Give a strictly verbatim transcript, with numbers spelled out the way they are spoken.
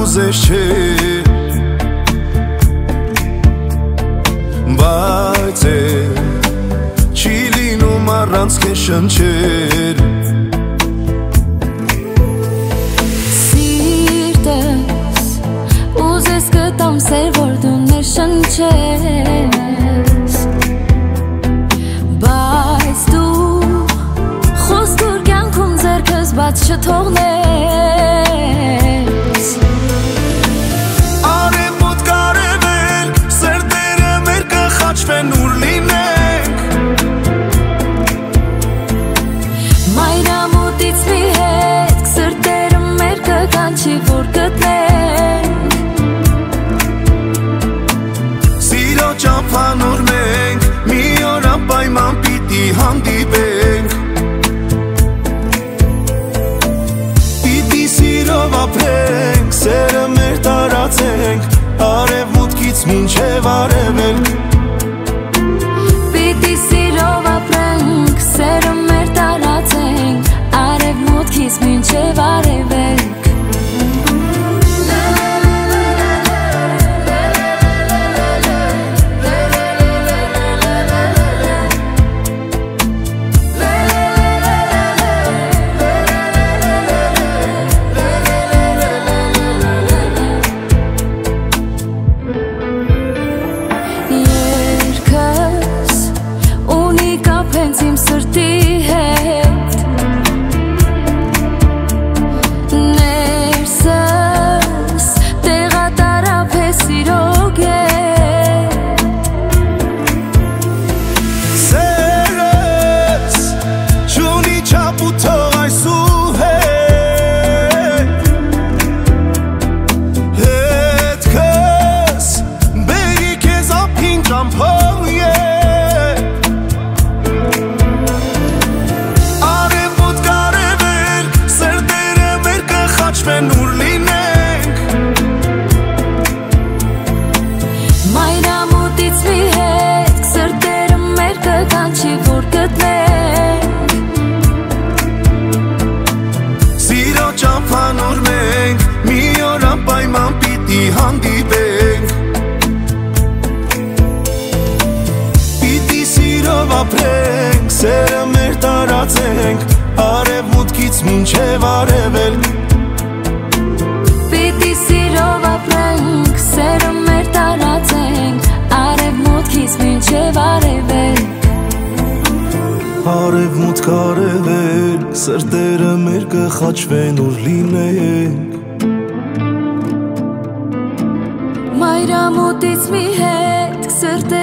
կուզես չէ Բայց է չի լինում առանց քեզ շնչեր Սիրտս ուզես կտամ սեր որ դու ներշնչես Բայց դու խոստուր կյանքում ձեռքս բաց չթողնես Արևոտ կարևել սրտերը մեր կխաչվեն ուր լինենք Մայրամուտից մի հետ սրտերը մեր կկանչի որ գտնենք Սիրո ճամփանուր մենք մի օր անպայման պիտի հանդիպենք Պիտի սիրով ապրենք, սերը մեր տարածենք Արևմուտքից մինչև արևելք Պիտի սիրով ապրենք, սերը մեր տարածենք Արևմուտքից մինչև արևելք Իմ սրտի հետ Ներսս տեղատարապ է սիրո գետ Սերս չունի չափ ու թող այսուհետ Հետքս բերի քեզ ափին ճամփով Ուր լինենք Մայրամուտից մի հետ սրտերը մեր կկանչի որ գտնենք Սիրո ճամփանուր մենք մի օր անպայման պիտի հանդիպենք Պիտի սիրով ապրենք, սերը մեր տարածենք Արևմուտքից մինչև արևելք Պիտի սիրով ապրենք, սերը մեր տարածենք Արևմուտքից մինչև արևելք Արևմուտք արևելք, սրտերը մեր կխաչվեն ուր լինենք Մայրամուտից մի հետ սրտերը